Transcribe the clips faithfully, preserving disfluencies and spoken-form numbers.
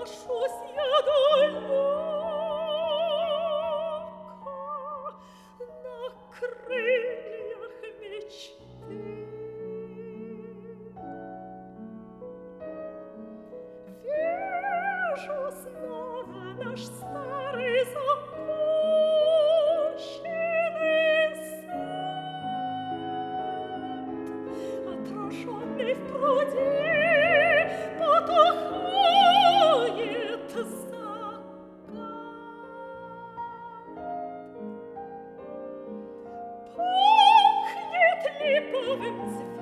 ношусь я далеко на крыльях мечты. Вижу снова наш старый запущенный сад, отраженный в пруде, потухает закат. Пахнет липовым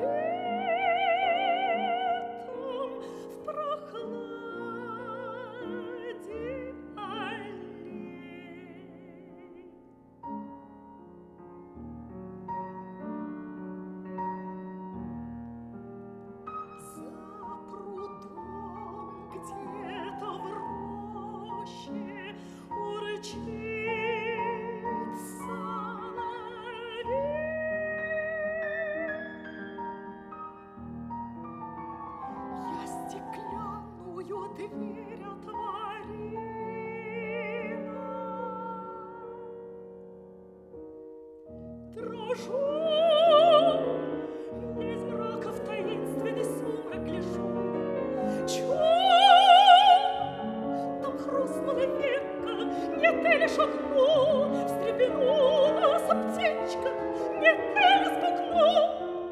цветом в прохладе аллей. За прудом где-то в роще урчит соловей. Я стеклянную дверь отворила, дрожу, из мрака в таинственный сумрак гляжу. Чу, там хрустнула ветка, не ты ли шагнул, встрепенулась птичка, не ты ли спугнул?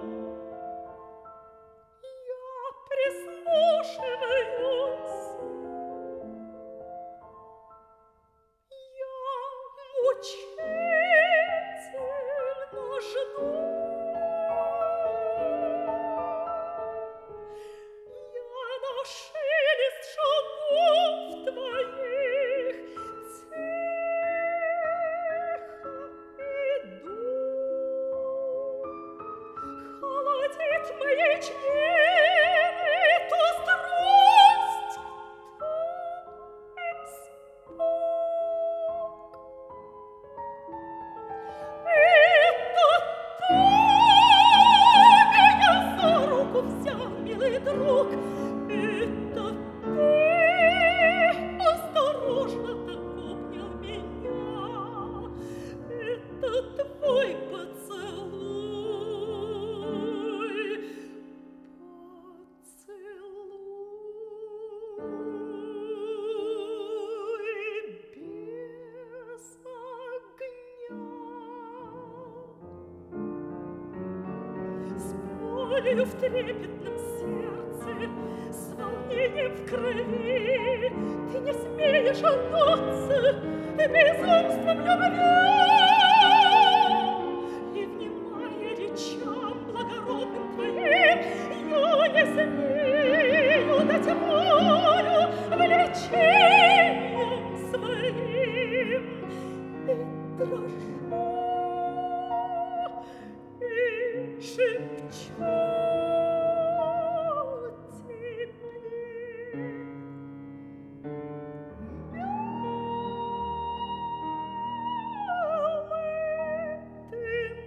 Я прислушиваюсь, я мучительно жду. Я на шелест шагов твоих тихо иду. Холодит мои члены то страсть, то испуг. Это ты меня за руку взял, милый друг, это ты осторожно так обнял меня, это твой поцелуй, поцелуй без огня. С болью в трепетном сердце, с волнением в крови, ты не смеешь отдаться безумством любви. И, внимая речам благородным твоим, я не смею дать волю влечениям своим. И дрожу, и шепчу тебе: милый ты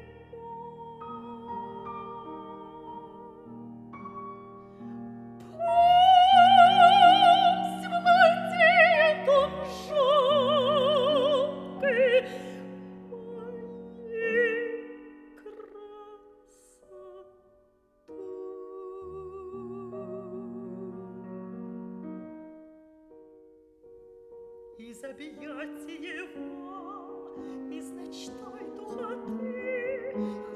мой. Пусть владеет он жалкой моей красотой. Из объятий его, из ночной духоты